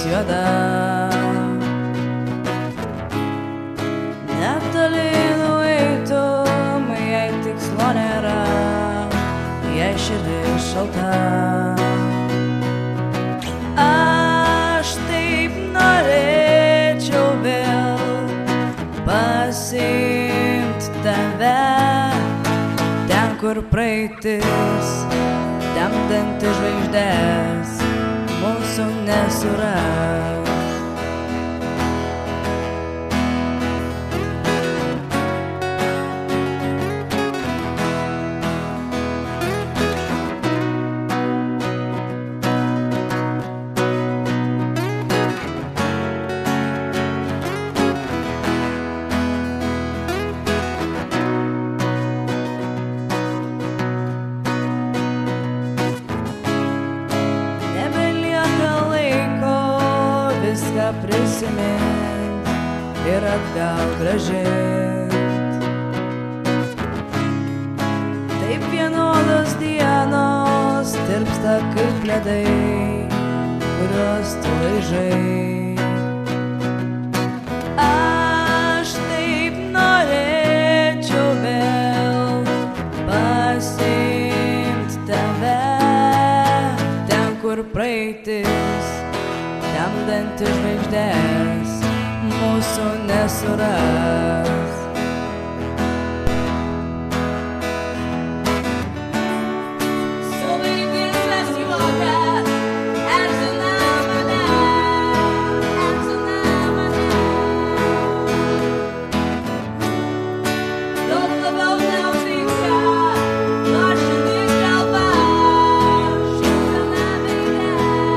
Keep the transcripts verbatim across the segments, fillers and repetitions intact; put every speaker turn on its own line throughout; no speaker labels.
juoda. Netoli nueitum, jei tikslo nėra, jei širdis šalta. Aš taip norėčiau vėl pasiimt tave, ten, kur praeitis, temdanti žvaigždės, mūsų nesuras. Viską prisimint ir atgal grąžint. Taip vienodos dienos tirpsta kaip ledai, kuriuos tu laižai. Aš taip norėčiau vėl pasiimt tave, ten, kur praeitis, temdanti žvaigždės, mūsų nesuras. Suvaidintas juoka, erzina mane, erzina mane. Daug labiau naudinga, nuoširdis kalba, šypsena veide.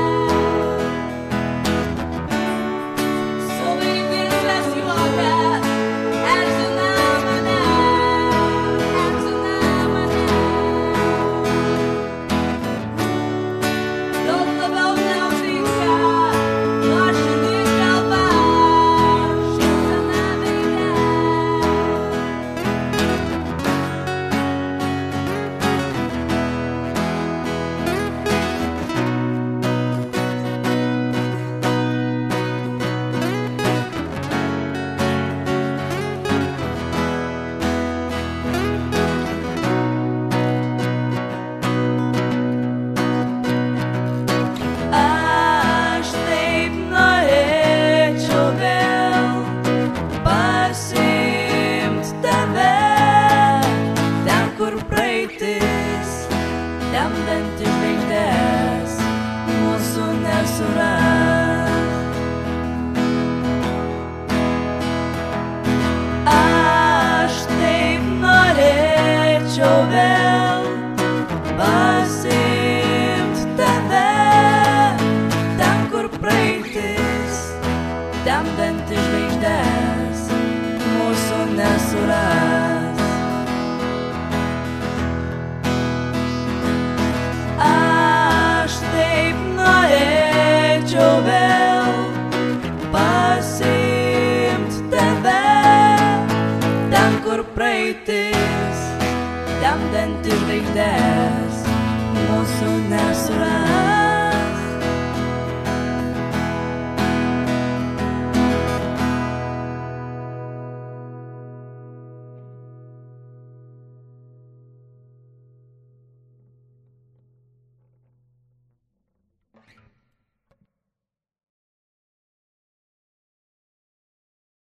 Temdanti žvaigždės, mūsų nesuras. Aš taip norėčiau vėl pasiimt tave, ten, kur praeitis, temdanti žvaigždės, mūsų nesuras. Norėčiau vėl pasiimt tave, ten, kur praeitis, temdanti žvaigždės, mūsų nesuras.